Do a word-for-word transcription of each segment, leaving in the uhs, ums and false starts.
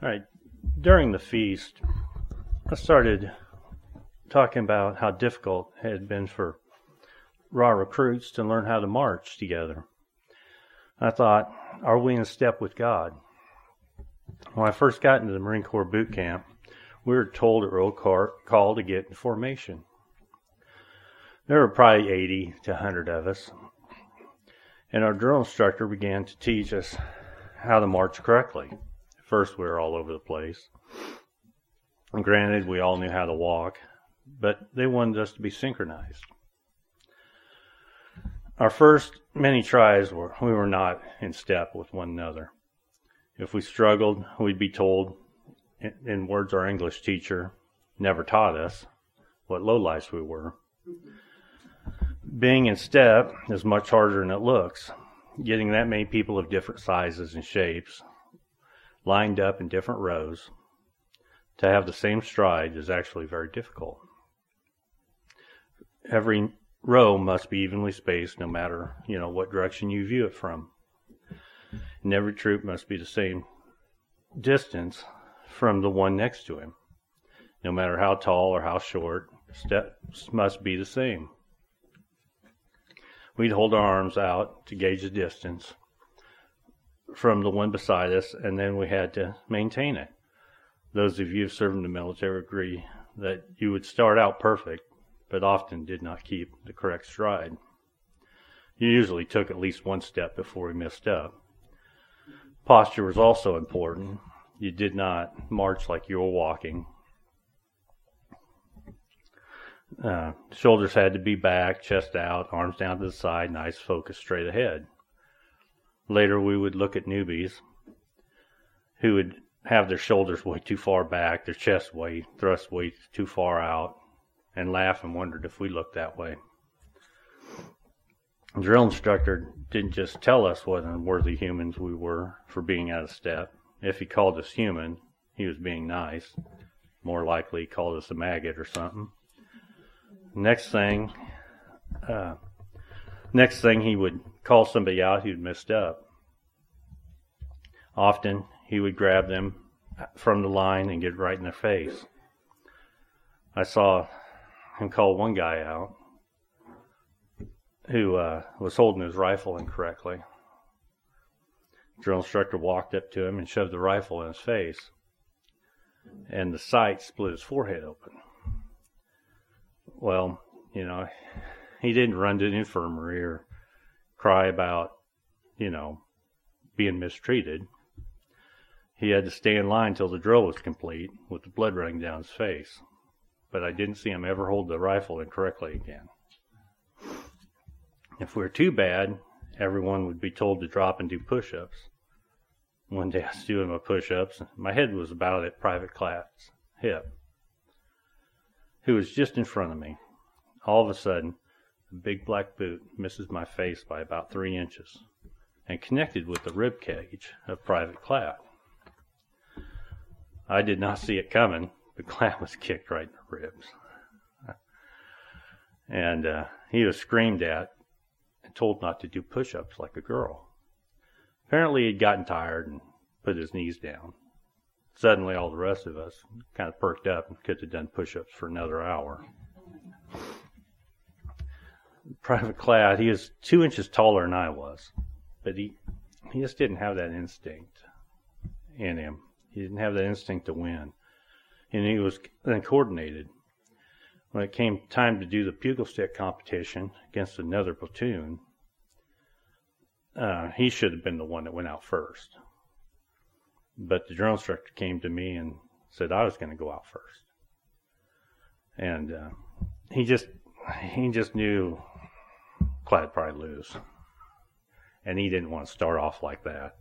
All right, during the feast, I started talking about how difficult it had been for raw recruits to learn how to march together. I thought, are we in step with God? When I first got into the Marine Corps boot camp, we were told at roll call to get in formation. There were probably eighty to one hundred of us, and our drill instructor began to teach us how to march correctly. First, we were all over the place. And granted, we all knew how to walk, but they wanted us to be synchronized. Our first many tries were we were not in step with one another. If we struggled, we'd be told, in words our English teacher never taught us, what lowlifes we were. Being in step is much harder than it looks. Getting that many people of different sizes and shapes lined up in different rows to have the same stride is actually very difficult. Every row must be evenly spaced no matter, you know, what direction you view it from. And every troop must be the same distance from the one next to him. No matter how tall or how short, steps must be the same. We'd hold our arms out to gauge the distance from the one beside us, and then we had to maintain it. Those of you who served in the military agree that you would start out perfect, but often did not keep the correct stride. You usually took at least one step before we missed up. Posture was also important. You did not march like you were walking. Uh, shoulders had to be back, chest out, arms down to the side, nice focus straight ahead. Later we would look at newbies who would have their shoulders way too far back, their chest way thrust way too far out, and laugh and wondered if we looked that way. The drill instructor didn't just tell us what unworthy humans we were for being out of step. If he called us human, he was being nice. More likely he called us a maggot or something. Next thing, uh, next thing he would call somebody out who'd messed up. Often he would grab them from the line and get right in their face. I saw him call one guy out who uh, was holding his rifle incorrectly. Drill instructor walked up to him and shoved the rifle in his face, and the sight split his forehead open. Well, you know, he didn't run to the infirmary or cry about, you know, being mistreated. He had to stay in line till the drill was complete with the blood running down his face. But I didn't see him ever hold the rifle incorrectly again. If we were too bad, everyone would be told to drop and do push-ups. One day I was doing my push-ups. My head was about at Private Clapp's hip, who was just in front of me. All of a sudden, a big black boot misses my face by about three inches and connected with the rib cage of Private Clapp. I did not see it coming, but Clapp was kicked right in the ribs. And uh, he was screamed at and told not to do push-ups like a girl. Apparently he'd gotten tired and put his knees down. Suddenly all the rest of us kind of perked up and could have done push-ups for another hour. Private Clapp, he was two inches taller than I was, but he, he just didn't have that instinct in him. He didn't have that instinct to win. And he was uncoordinated. When it came time to do the pugil stick competition against another platoon, uh, he should have been the one that went out first. But the drill instructor came to me and said I was going to go out first. And uh, he just he just knew Clyde'd probably lose. And he didn't want to start off like that.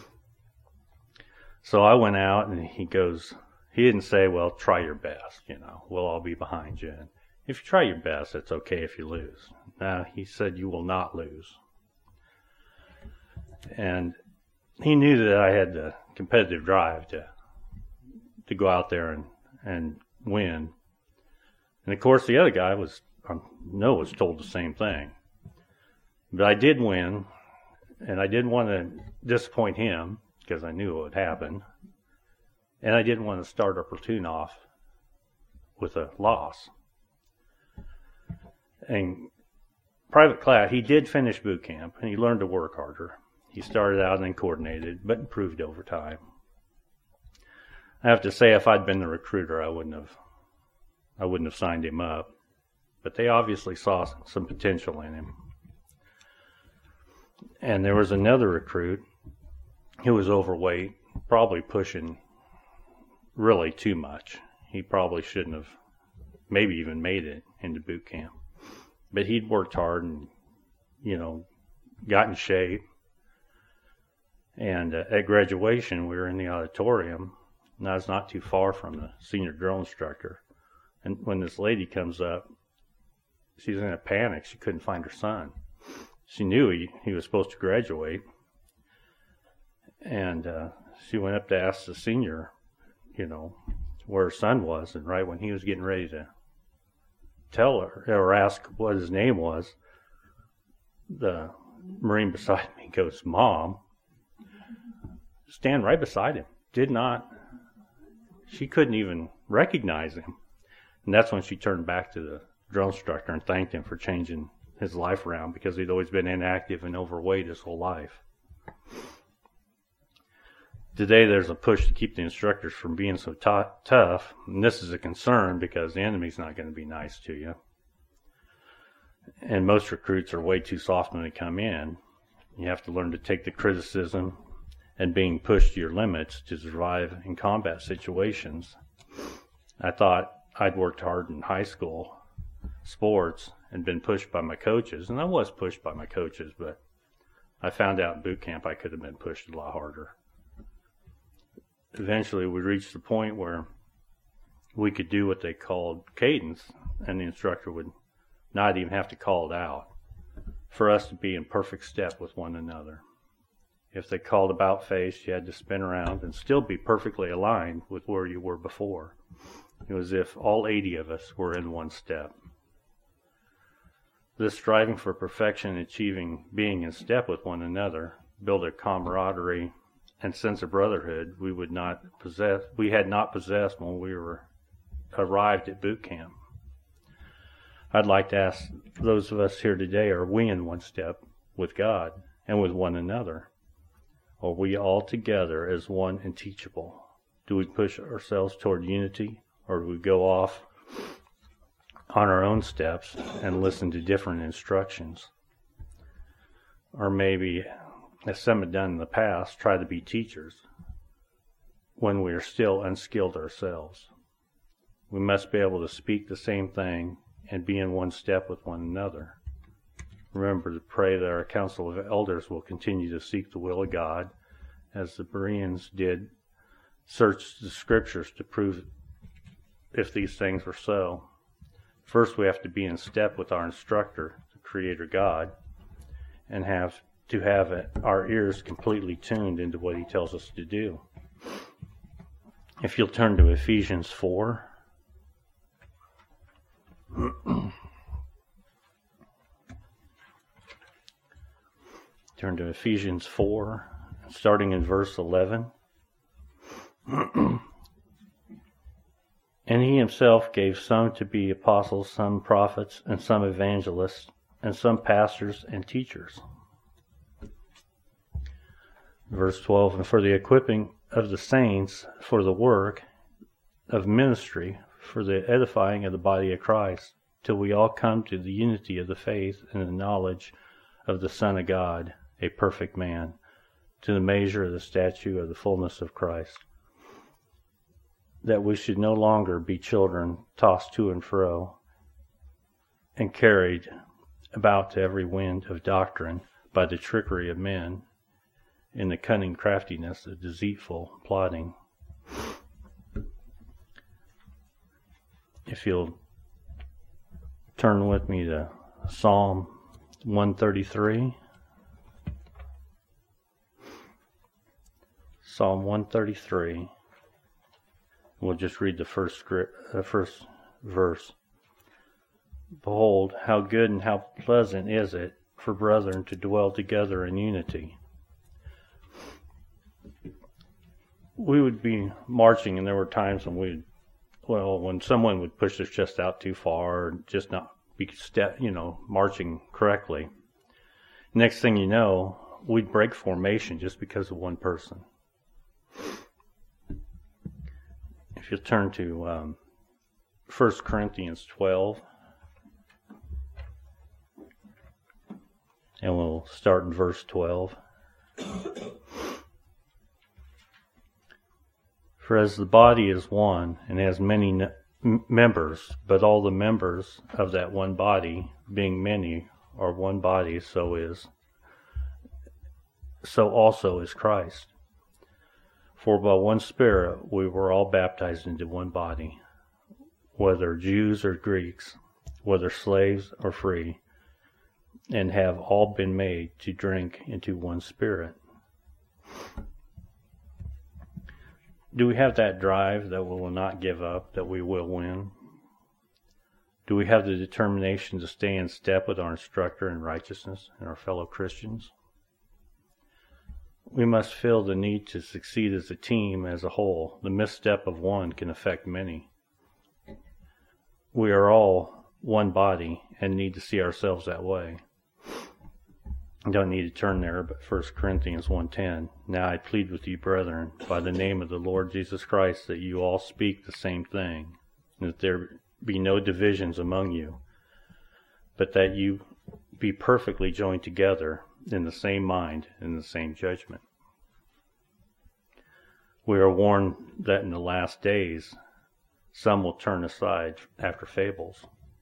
So I went out and he goes, he didn't say, well, try your best, you know, we'll all be behind you. And if you try your best, it's okay if you lose. No, he said, you will not lose. And he knew that I had the competitive drive to to go out there and, and win. And of course, the other guy was, um, Noah was told the same thing. But I did win, and I didn't want to disappoint him because I knew it would happen. And I didn't want to start our platoon off with a loss. And Private Clatt, he did finish boot camp, and he learned to work harder. He started out uncoordinated, but improved over time. I have to say, if I'd been the recruiter, I wouldn't have, I wouldn't have signed him up. But they obviously saw some potential in him. And there was another recruit who was overweight, probably pushing really too much. He probably shouldn't have maybe even made it into boot camp. But he'd worked hard and, you know, got in shape. And uh, at graduation, we were in the auditorium, and I was not too far from the senior drill instructor. And when this lady comes up, she's in a panic. She couldn't find her son. She knew he, he was supposed to graduate. And uh, she went up to ask the senior, you know, where her son was. And right when he was getting ready to tell her or ask what his name was, the Marine beside me goes, "Mom." Stand right beside him. Did not. She couldn't even recognize him. And that's when she turned back to the drill instructor and thanked him for changing his life around, because he'd always been inactive and overweight his whole life. Today there's a push to keep the instructors from being so t- tough, and this is a concern because the enemy's not going to be nice to you. And most recruits are way too soft when they come in. You have to learn to take the criticism and being pushed to your limits to survive in combat situations. I thought I'd worked hard in high school sports and been pushed by my coaches, and I was pushed by my coaches, but I found out in boot camp I could have been pushed a lot harder. Eventually we reached the point where we could do what they called cadence, and the instructor would not even have to call it out for us to be in perfect step with one another. If they called about face, you had to spin around and still be perfectly aligned with where you were before. It was as if all eighty of us were in one step. This striving for perfection and achieving being in step with one another built a camaraderie and sense of brotherhood we would not possess, we had not possessed when we were arrived at boot camp. I'd like to ask those of us here today, are we in one step with God and with one another? Are we all together as one and teachable? Do we push ourselves toward unity, or do we go off on our own steps and listen to different instructions? Or maybe, as some have done in the past, try to be teachers when we are still unskilled ourselves. We must be able to speak the same thing and be in one step with one another. Remember to pray that our council of elders will continue to seek the will of God, as the Bereans did search the scriptures to prove if these things were so. First, we have to be in step with our instructor, the Creator God, and have to have our ears completely tuned into what He tells us to do. If you'll turn to Ephesians four. Turn to Ephesians four, starting in verse eleven. And He Himself gave some to be apostles, some prophets, and some evangelists, and some pastors and teachers. Verse twelve, and for the equipping of the saints, for the work of ministry, for the edifying of the body of Christ, till we all come to the unity of the faith and the knowledge of the Son of God, a perfect man, to the measure of the stature of the fullness of Christ, that we should no longer be children tossed to and fro and carried about to every wind of doctrine by the trickery of men, in the cunning craftiness of deceitful plotting. If you'll turn with me to Psalm one thirty-three. Psalm one thirty-three. We'll just read the first script, uh, first verse. Behold, how good and how pleasant is it for brethren to dwell together in unity. we would be marching, and there were times when we'd, well, when someone would push their chest out too far, or just not be, step, you know, marching correctly. Next thing you know, we'd break formation just because of one person. If you turn to um, First Corinthians twelve, and we'll start in verse twelve. For as the body is one and has many n- members, but all the members of that one body, being many, are one body, so is, so also is Christ. For by one Spirit we were all baptized into one body, whether Jews or Greeks, whether slaves or free, and have all been made to drink into one Spirit. Do we have that drive that we will not give up, that we will win? Do we have the determination to stay in step with our instructor in righteousness and our fellow Christians? We must feel the need to succeed as a team, as a whole. The misstep of one can affect many. We are all one body and need to see ourselves that way. I don't need to turn there, but First Corinthians one ten. Now I plead with you, brethren, by the name of the Lord Jesus Christ, that you all speak the same thing, and that there be no divisions among you, but that you be perfectly joined together in the same mind and the same judgment. We are warned that in the last days some will turn aside after fables.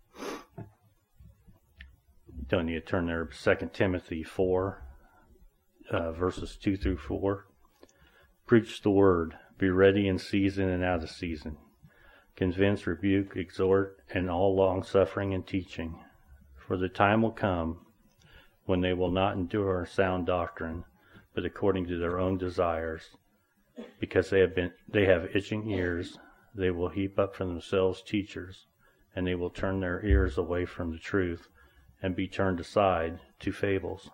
Don't need to turn there. Second Timothy four, uh, verses two through four. Preach the word. Be ready in season and out of season. Convince, rebuke, exhort, and all long suffering and teaching. For the time will come when they will not endure sound doctrine, but according to their own desires, because they have been they have itching ears, they will heap up for themselves teachers, and they will turn their ears away from the truth, and be turned aside to fables.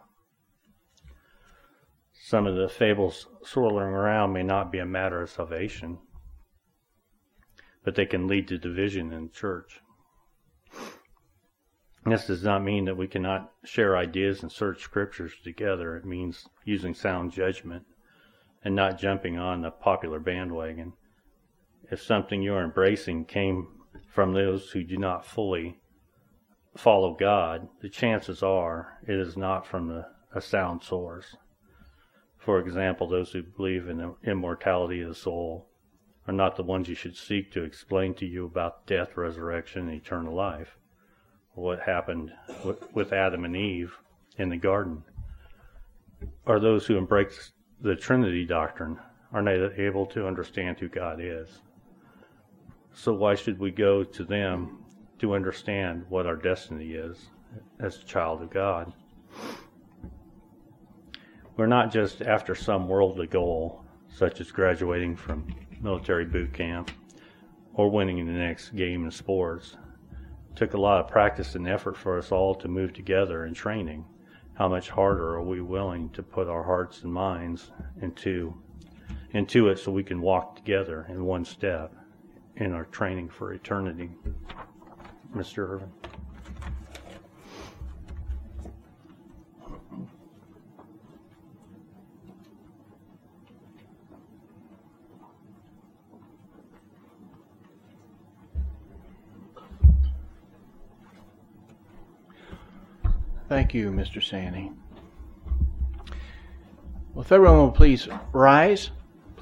Some of the fables swirling around may not be a matter of salvation, but they can lead to division in the church. This does not mean that we cannot share ideas and search scriptures together. It means using sound judgment and not jumping on the popular bandwagon. If something you are embracing came from those who do not fully follow God, the chances are it is not from a, a sound source. For example, those who believe in the immortality of the soul are not the ones you should seek to explain to you about death, resurrection, and eternal life, or what happened with Adam and Eve in the garden. Or those who embrace the Trinity doctrine are not able to understand who God is. So why should we go to them to understand what our destiny is as a child of God? We're not just after some worldly goal, such as graduating from military boot camp or winning in the next game in sports. It took a lot of practice and effort for us all to move together in training. How much harder are we willing to put our hearts and minds into, into it so we can walk together in one step in our training for eternity? Mister Irvin. Thank you, Mister Sanny. Well, if everyone will please rise.